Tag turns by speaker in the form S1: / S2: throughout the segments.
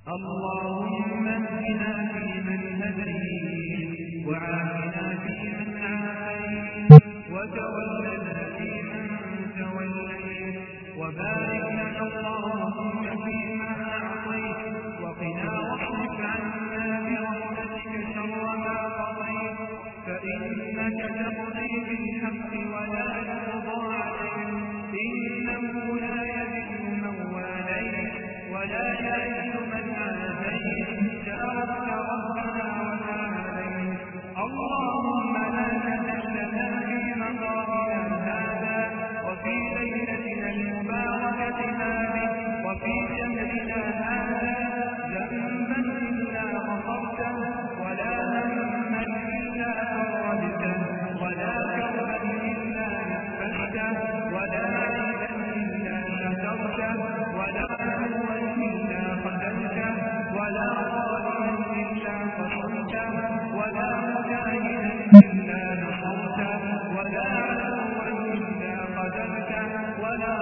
S1: اللهم اهدنا فيمن هديت وعافنا فيمن عافيت وتولنا فيمن توليت وبارك لنا اللهم فيما أعطيت وقنا واصرف عنا برحمتك شر ما قضيت فإنك تقضي بالحق ولا يقضى عليك إنه لا يذل من واليت ولا يعز من عاديت تبارك ربنا وتعاليت اللهم لا تجعلنا في مقامنا هذا وفي ليلتنا المباركة هذه وفي شهرنا هذا ذنبا إلا غفرته ولا هما إلا فرجته ولا كربا إلا نفسته ولا عيبا إلا سترته ولا عدوا إلا قتلته ولا ظالما إلا قصرته ولا مجاهدا إلا نصرته ولا عدوا إلا قتلته ولا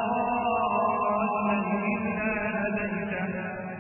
S1: ضالا إلا هديته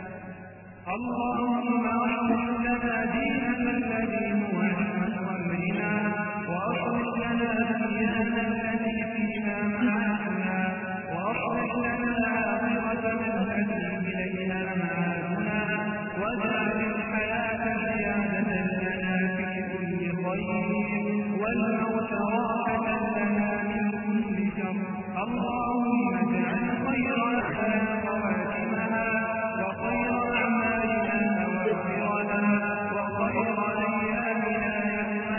S1: اللهم أصلح لنا ديننا الذي هو عصمة أمرنا وأصلح لنا دنيانا التي فيها معاشنا وأصلح لنا الآخرة التي إليها معادنا واجعل الحياة زيادة لنا في كل خير والموت راحة لنا من كل شر اللهم اجعل خير أعمالنا خواتمها وخير أعمالنا أواخرها وخير أيامنا يوم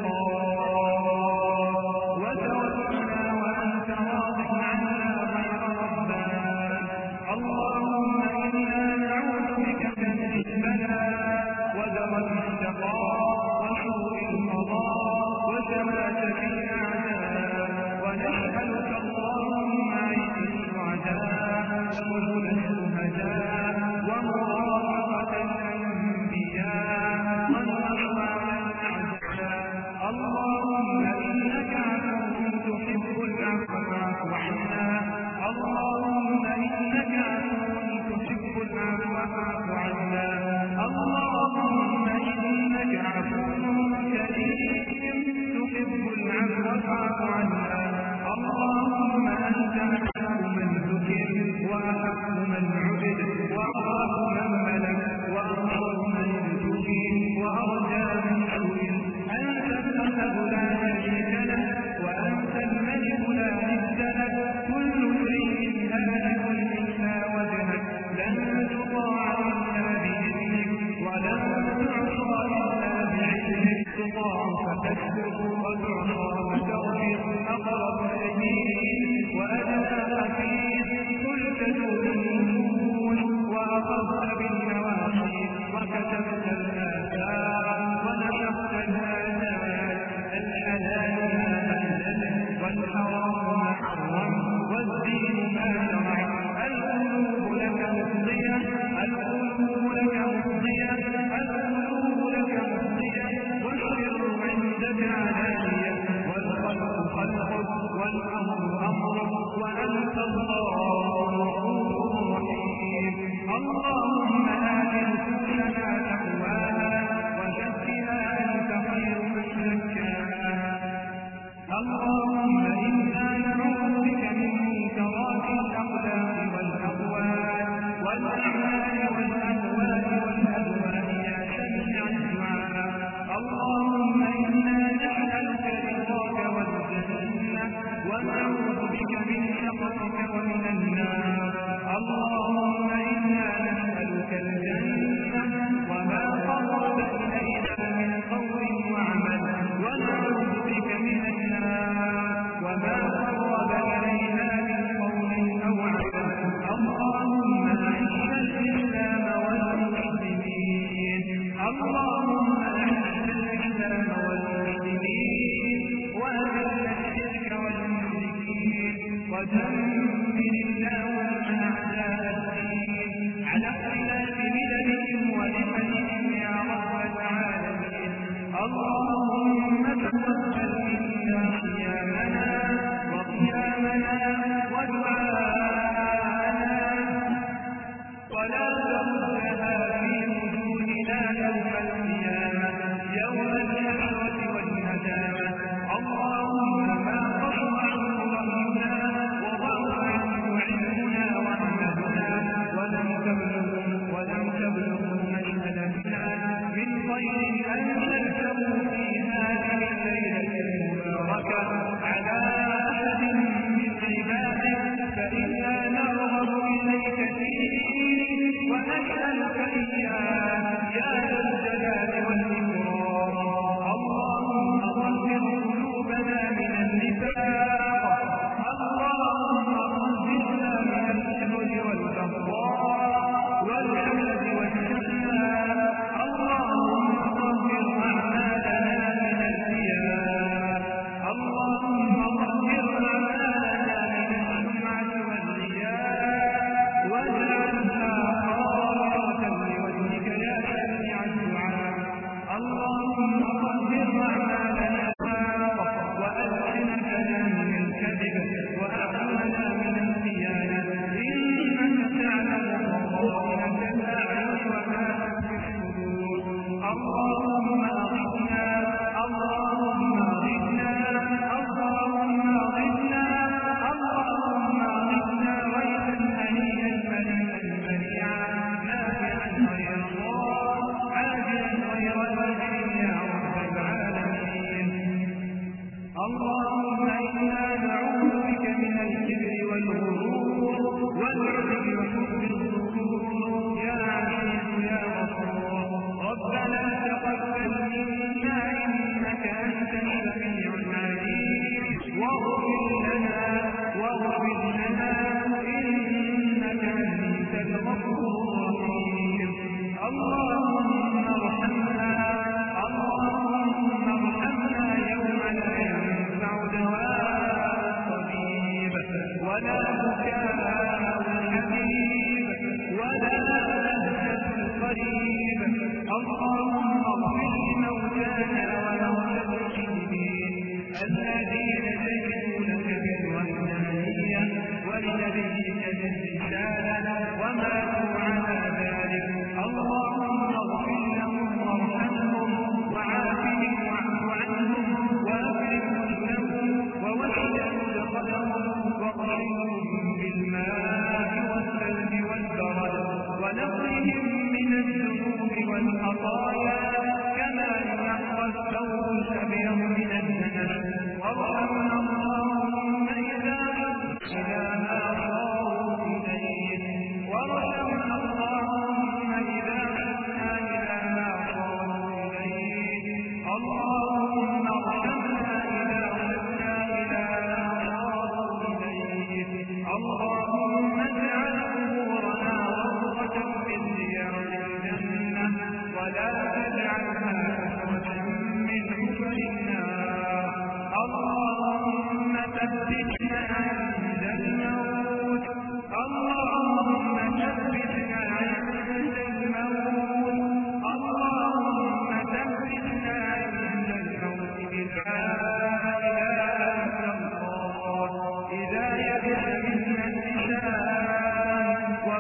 S1: نلقاك وتوفنا وأنت راض عنا غير ربان اللهم إنا نعوذ بك من البلاء ودرك الشقاء وسوء القضاء وشماتة الأعداء ونسألك اللهم عيش السعداء ونزل الشهداء ومرافقة الأنبياء والنصر على الأعداء اللهم إنك عفو تحب العفو فاعف عنا اللهم إنك عفو تحب العفو فاعف عنا اللهم إنك عفو كريم تحب العفو فاعف عنا اللهم أنت أحب من ذكر وأحب من عبد وأرحم من ملك وأنصر من ابتغي وأرجى من سئل أنت الأحد لا شريك له وأنت الملك لا ند له كل شيء هالك إلا وجهك لن تطاع إلا بإذنك ولن تعصى إلا بعلمك تطاع فتشكر وتعصى فتغفر أقرب سبيل وأدنى خفيف قلت تؤمن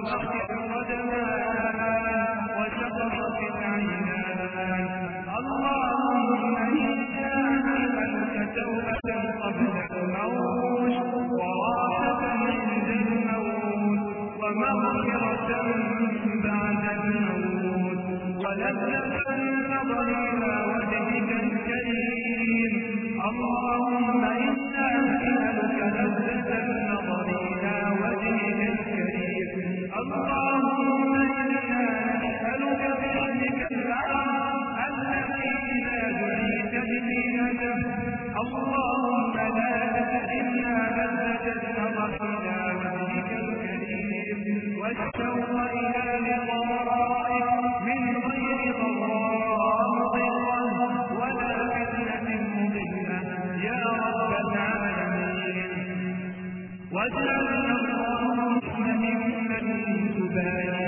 S1: وخشعت القدمان وشققت العينان. اللهم إنا نسألك توبة قبل الموت وراحة عند الموت ومغفرة بعد الموت ولذة النظر إلى وجهك الكريم. اللهم إنا نسألك لذة النظر إلى وجهك الكريم. اللهم إنا نسألك باسمك الأعظم الذي إذا دعيت به نجحت. اللهم لا تحرمنا لذة النظر إلى وجهك الكريم والشوق إلى لقائك من غير ضراء مضرة ولا فتنة مضلة يا رب العالمين. واجعلنا اللهم ممن تبارك